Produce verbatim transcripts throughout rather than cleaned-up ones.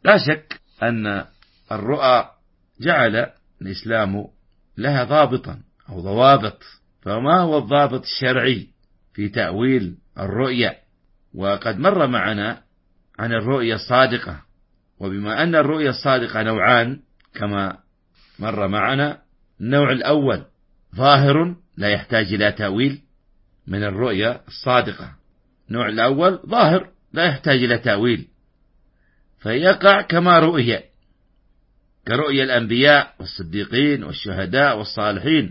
لا شك أن الرؤى جعل الإسلام لها ضابطا أو ضوابط. فما هو الضابط الشرعي في تأويل الرؤيا؟ وقد مر معنا عن الرؤيا الصادقة، وبما أن الرؤيا الصادقة نوعان كما مر معنا، النوع الأول ظاهر لا يحتاج إلى تأويل من الرؤيا الصادقة، النوع الأول ظاهر لا يحتاج إلى تأويل فيقع كما رؤيا، كرؤيا الأنبياء والصديقين والشهداء والصالحين.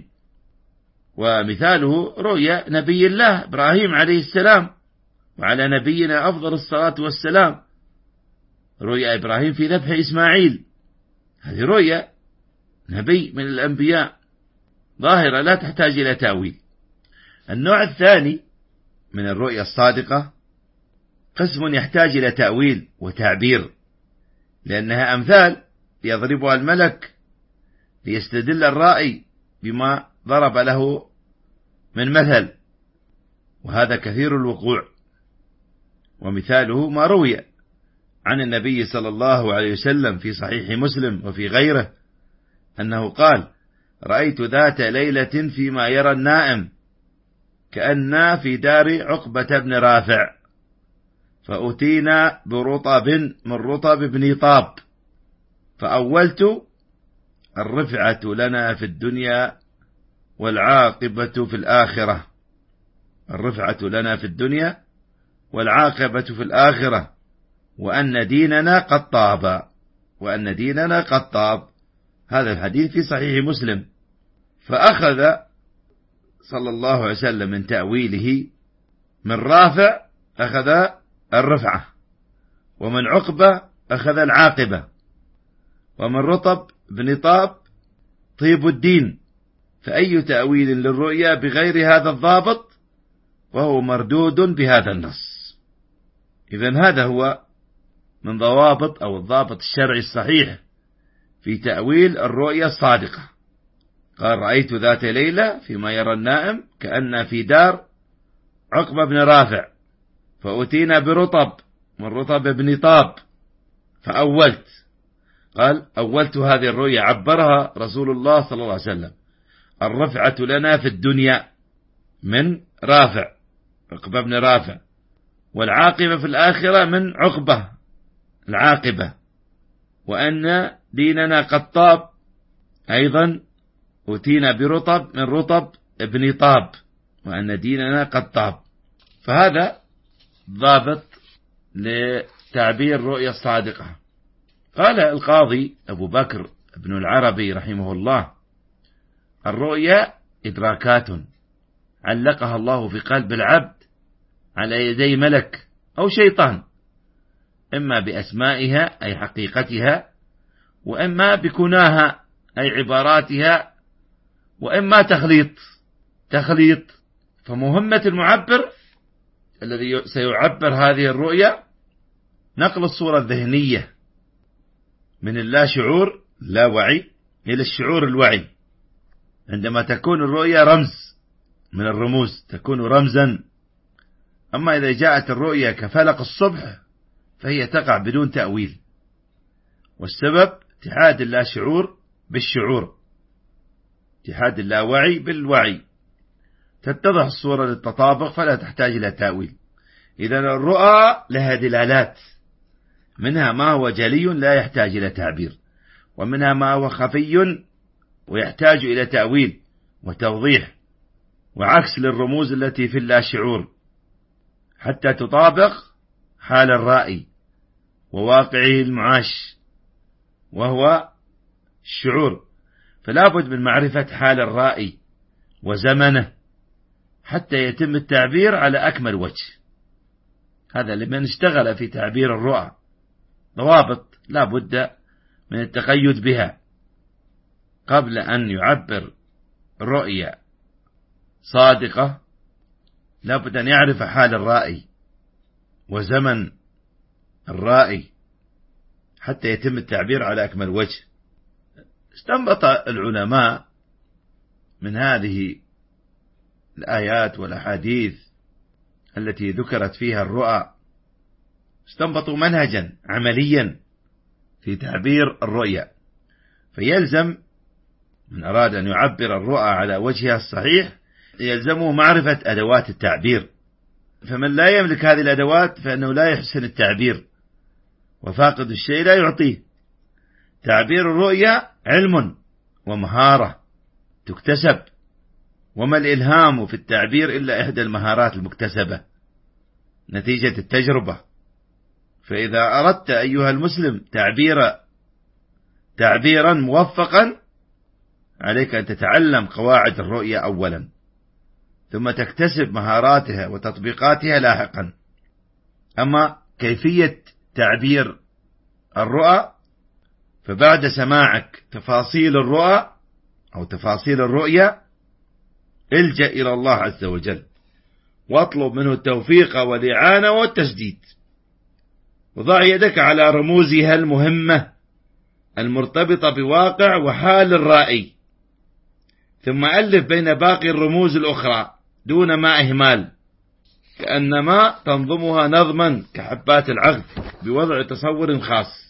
ومثاله رؤيا نبي الله إبراهيم عليه السلام، وعلى نبينا أفضل الصلاة والسلام، رؤيا إبراهيم في ذبح إسماعيل، هذه رؤيا نبي من الأنبياء ظاهرة لا تحتاج إلى تأويل. النوع الثاني من الرؤيا الصادقة قسم يحتاج إلى تأويل وتعبير، لأنها أمثال يضربها الملك ليستدل الرائي بما ضرب له من مثل، وهذا كثير الوقوع. ومثاله ما روي عن النبي صلى الله عليه وسلم في صحيح مسلم وفي غيره أنه قال: رأيت ذات ليلة فيما يرى النائم كأننا في دار عقبة بن رافع، فأتينا برطب من رطب بن طاب، فأولت: الرفعة لنا في الدنيا والعاقبة في الآخرة، الرفعة لنا في الدنيا والعاقبة في الآخرة، وأن ديننا قد طاب، وأن ديننا قد طاب. هذا الحديث في صحيح مسلم. فأخذ صلى الله عليه وسلم من تأويله من رافع أخذ الرفعة، ومن عقبة أخذ العاقبة، ومن رطب بن طاب طيب الدين. فأي تأويل للرؤيا بغير هذا الضابط وهو مردود بهذا النص. إذن هذا هو من ضوابط أو الضابط الشرعي الصحيح في تأويل الرؤيا الصادقة. قال: رأيت ذات ليلة فيما يرى النائم كأن في دار عقبة بن رافع، فأتينا برطب من رطب بن طاب، فأولت. قال: أولت هذه الرؤيا، عبرها رسول الله صلى الله عليه وسلم: الرفعة لنا في الدنيا من رافع عقبة بن رافع، والعاقبة في الآخرة من عقبة العاقبة، وأن ديننا قد طاب، أيضا أتينا برطب من رطب ابن طاب، وأن ديننا قد طاب. فهذا ضابط لتعبير الرؤيا الصادقة. قال القاضي أبو بكر ابن العربي رحمه الله: الرؤيا إدراكات علقها الله في قلب العبد على يدي ملك أو شيطان، إما بأسمائها أي حقيقتها، وإما بكناها أي عباراتها، وإما تخليط تخليط فمهمة المعبر الذي سيعبر هذه الرؤيا نقل الصورة الذهنية من اللا شعور لا وعي إلى الشعور الوعي. عندما تكون الرؤيا رمز من الرموز تكون رمزا، أما إذا جاءت الرؤيا كفلق الصبح فهي تقع بدون تأويل، والسبب اتحاد اللا شعور بالشعور، اتحاد اللاوعي بالوعي، تتضح الصورة للتطابق فلا تحتاج إلى تأويل. إذن الرؤى لها دلالات، منها ما هو جلي لا يحتاج إلى تعبير، ومنها ما هو خفي ويحتاج إلى تأويل وتوضيح، وعكس للرموز التي في اللا شعور، حتى تطابق حال الرائي وواقعه المعاش وهو الشعور. فلا بد من معرفة حال الرائي وزمنه حتى يتم التعبير على أكمل وجه. هذا لمن اشتغل في تعبير الرؤى، ضوابط لا بد من التقيد بها قبل أن يعبر رؤيا صادقة. لا بد أن يعرف حال الرائي وزمن الرائي حتى يتم التعبير على أكمل وجه. استنبط العلماء من هذه الآيات والأحاديث التي ذكرت فيها الرؤى، استنبطوا منهجا عمليا في تعبير الرؤيا. فيلزم من أراد أن يعبر الرؤى على وجهها الصحيح يلزمه معرفة أدوات التعبير، فمن لا يملك هذه الأدوات فإنه لا يحسن التعبير، وفاقد الشيء لا يعطيه. تعبير الرؤيا علم ومهارة تكتسب، وما الإلهام في التعبير إلا إحدى المهارات المكتسبة نتيجة التجربة. فإذا أردت أيها المسلم تعبير تعبيرا موفقا عليك أن تتعلم قواعد الرؤيا أولا، ثم تكتسب مهاراتها وتطبيقاتها لاحقا. أما كيفية تعبير الرؤى فبعد سماعك تفاصيل الرؤى أو تفاصيل الرؤيا الجأ إلى الله عز وجل واطلب منه التوفيق والإعانة والتسديد، وضع يدك على رموزها المهمة المرتبطة بواقع وحال الرائي، ثم ألف بين باقي الرموز الأخرى دون ما إهمال، كأنما تنظمها نظما كحبات العقد بوضع تصور خاص.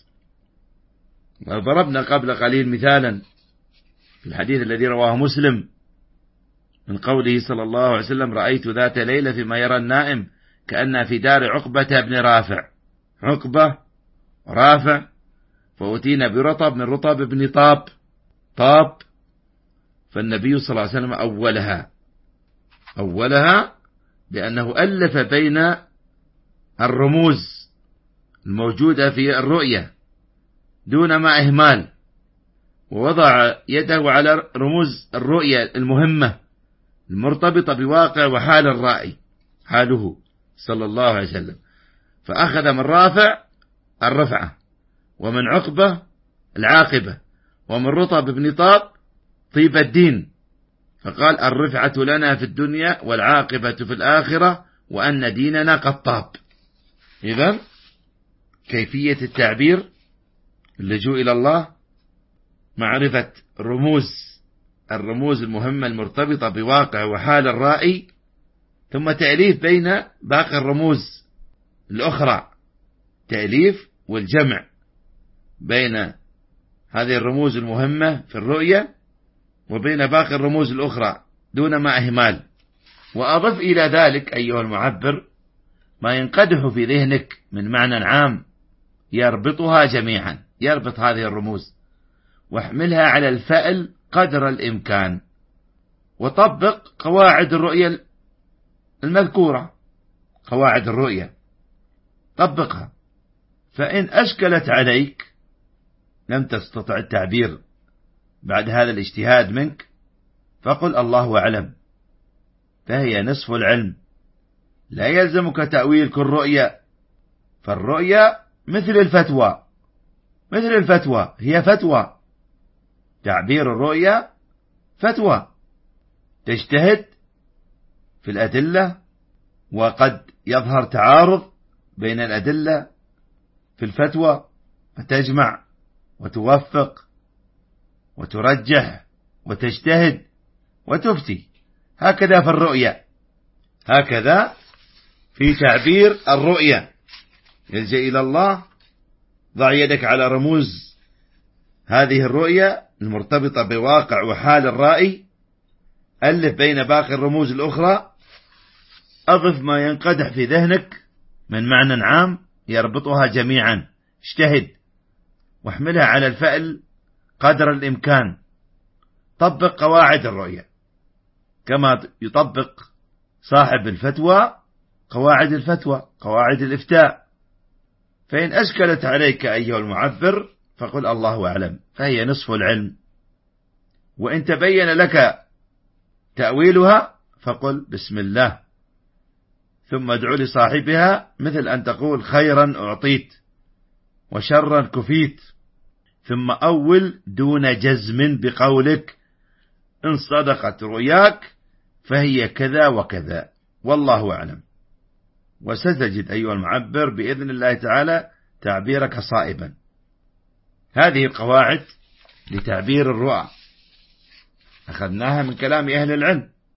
وضربنا قبل قليل مثالا في الحديث الذي رواه مسلم من قوله صلى الله عليه وسلم: رأيت ذات ليلة فيما يرى النائم كأنها في دار عقبة بن رافع. عقبة رافع، فأتينا برطب من رطب بن طاب طاب فالنبي صلى الله عليه وسلم أولها أولها لأنه ألف بين الرموز الموجودة في الرؤية دون ما إهمال، ووضع يده على رموز الرؤية المهمة المرتبطة بواقع وحال الرائي حاله صلى الله عليه وسلم، فأخذ من رافع الرفعة، ومن عقبة العاقبة، ومن رطب بن طاب طيب الدين، فقال: الرفعة لنا في الدنيا والعاقبة في الآخرة وأن ديننا قد طاب. إذن كيفية التعبير: اللجوء إلى الله، معرفة رموز الرموز المهمة المرتبطة بواقع وحال الرائي، ثم تأليف بين باقي الرموز الأخرى، تأليف والجمع بين هذه الرموز المهمة في الرؤية وبين باقي الرموز الأخرى دون ما إهمال. وأضف إلى ذلك أيها المعبر ما ينقدح في ذهنك من معنى عام يربطها جميعا، يربط هذه الرموز واحملها على الفأل قدر الإمكان، وطبق قواعد الرؤية المذكورة، قواعد الرؤية طبقها. فإن أشكلت عليك لم تستطع التعبير بعد هذا الاجتهاد منك فقل الله أعلم، فهي نصف العلم. لا يلزمك تأويل كل رؤية، فالرؤية مثل الفتوى مثل الفتوى هي فتوى، تعبير الرؤية فتوى، تجتهد في الأدلة، وقد يظهر تعارض بين الأدلة في الفتوى، فتجمع وتوفق وترجح وتجتهد وتفتي. هكذا في الرؤية، هكذا في تعبير الرؤية. يلجأ إلى الله، ضع يدك على رموز هذه الرؤية المرتبطة بواقع وحال الرائي، ألف بين باقي الرموز الأخرى، أضف ما ينقدح في ذهنك من معنى عام يربطها جميعا، اجتهد واحملها على الفأل قدر الإمكان، طبق قواعد الرؤية كما يطبق صاحب الفتوى قواعد الفتوى، قواعد الإفتاء. فإن أشكلت عليك أيها المعبر فقل الله أعلم، فهي نصف العلم. وإن تبين لك تأويلها فقل بسم الله، ثم ادعو لصاحبها مثل أن تقول خيرا أعطيت وشرا كفيت، ثم أول دون جزم بقولك إن صدقت رؤياك فهي كذا وكذا والله أعلم. وستجد أيها المعبر بإذن الله تعالى تعبيرك صائبا. هذه القواعد لتعبير الرؤى أخذناها من كلام أهل العلم،